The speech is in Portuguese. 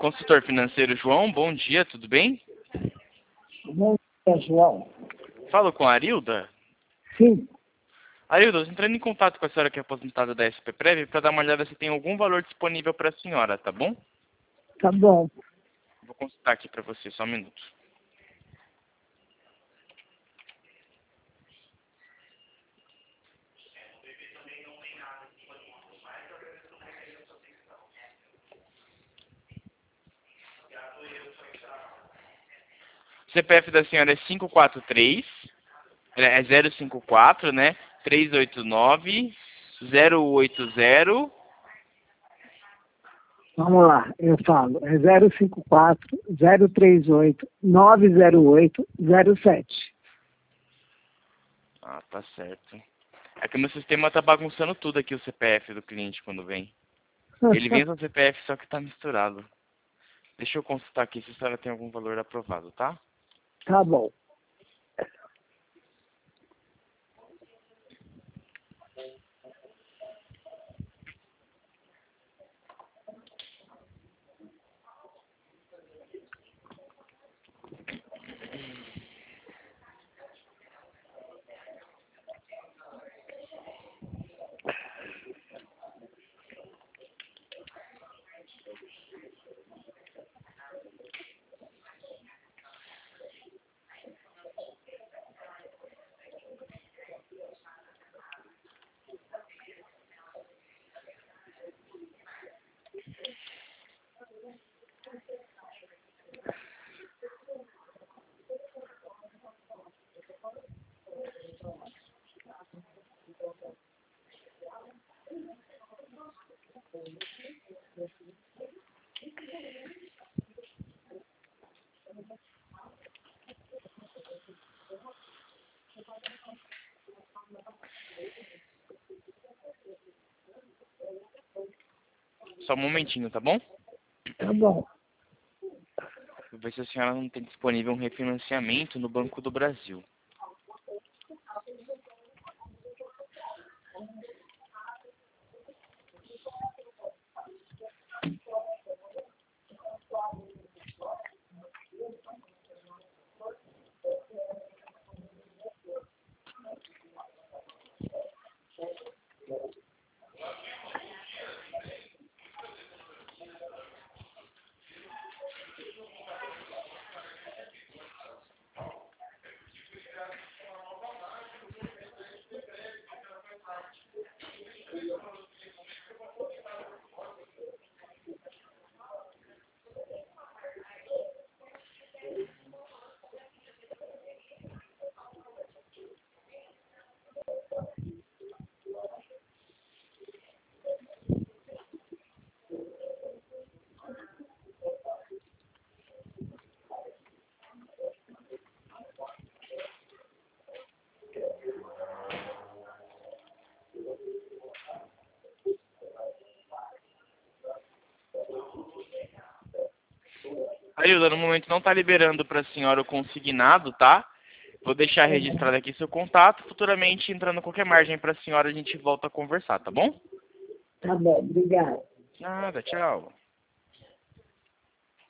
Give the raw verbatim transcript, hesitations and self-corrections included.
Consultor financeiro João, bom dia, tudo bem? Bom dia, João. Falo com a Arilda. Sim, Arilda, eu estou entrando em contato com a senhora que é aposentada da S P Prev para dar uma olhada se tem algum valor disponível para a senhora, tá bom? tá bom. Vou consultar aqui para você, só um minuto. O C P F da senhora é cinco quatro três, é zero cinco quatro, né? três oito nove, zero oito zero. Vamos lá, eu falo. É zero cinco quatro, zero três oito, nove zero oito, zero sete. Ah, tá certo. É que o meu sistema tá bagunçando tudo aqui, o C P F do cliente quando vem. Ele vem com o C P F, só que tá misturado. Deixa eu consultar aqui se a senhora tem algum valor aprovado, tá? Tá bom. Só um momentinho, tá bom? Tá bom. Vou ver se a senhora não tem disponível um refinanciamento no Banco do Brasil. Ailda, no momento não tá liberando para a senhora o consignado, tá? Vou deixar registrado aqui seu contato. Futuramente, entrando qualquer margem para a senhora, a gente volta a conversar, tá bom? Tá bom, obrigada. Nada, tchau.